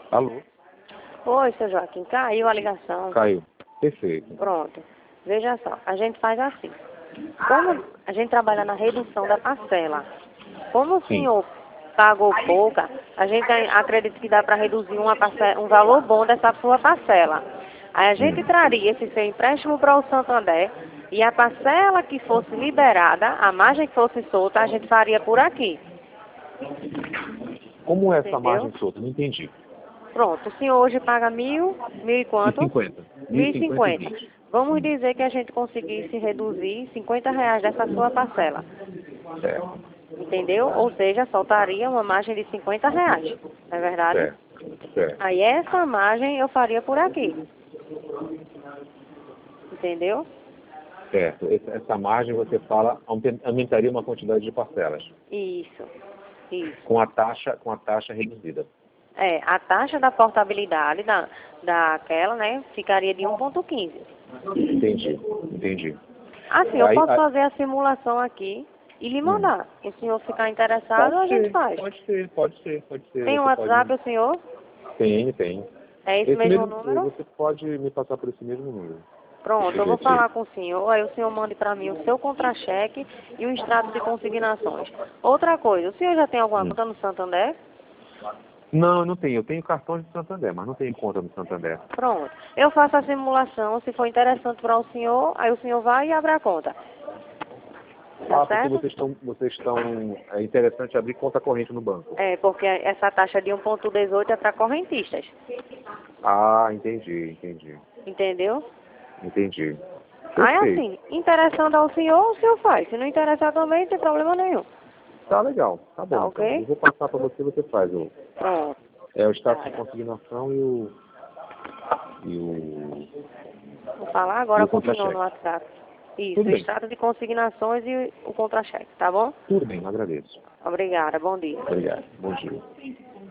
Alô? Oi, seu Joaquim, caiu a ligação. Caiu. Perfeito. Pronto. Veja só, a gente faz assim. Como a gente trabalha na redução da parcela, como o Sim. senhor pagou pouca, a gente acredita que dá para reduzir um valor bom dessa sua parcela. Aí a gente traria esse seu empréstimo para o Santander e a parcela que fosse liberada, a margem que fosse solta, a gente faria por aqui. Como é essa Entendeu? margem solta? Não entendi. Pronto, o senhor hoje paga mil e E quanto? 50. 1.050 e 1.050. 20. Vamos dizer que a gente conseguisse reduzir R$ 50 dessa sua parcela. Certo. Entendeu? Ou seja, soltaria uma margem de R$ 50. Não é verdade? Certo. Certo. Aí essa margem eu faria por aqui. Entendeu? Certo. Essa margem, você fala, aumentaria uma quantidade de parcelas. Isso. Isso. Com a taxa reduzida. É, a taxa da portabilidade daquela, né, ficaria de 1,15. Entendi. Entendi. Assim, eu Aí, posso fazer a simulação aqui e lhe mandar. Se o senhor ficar interessado, a gente faz. Pode ser. Pode ser. Tem um Você WhatsApp, pode... o senhor? Tem. É esse Esse mesmo mesmo, número? você pode me passar por esse mesmo número. Pronto, Deixa eu eu ver vou aqui. falar com o senhor, aí o senhor mande para mim o seu contra-cheque e o extrato de consignações. Outra coisa, o senhor já tem alguma conta no Santander? Não, eu não tenho. Eu tenho cartão de Santander, mas não tenho conta no Santander. Pronto. Eu faço a simulação, se for interessante para o senhor, aí o senhor vai e abre a conta. Tá Porque certo? vocês estão é interessante abrir conta corrente no banco. É, porque essa taxa de 1,18 é para correntistas. Ah, entendi. Entendeu? Entendi. Aí Perfeito. assim, interessando ao senhor, o senhor faz. Se não interessar também, não tem problema nenhum. Tá legal. Tá bom, Tá então. ok? Eu vou passar para você faz o Pronto. o status de consignação e Vou falar o agora com o senhor no contra-cheque. WhatsApp. Isso, Tudo o bem. extrato de consignações e o contra-cheque, tá bom? Tudo bem, agradeço. Obrigada, bom dia. Obrigado. Bom dia.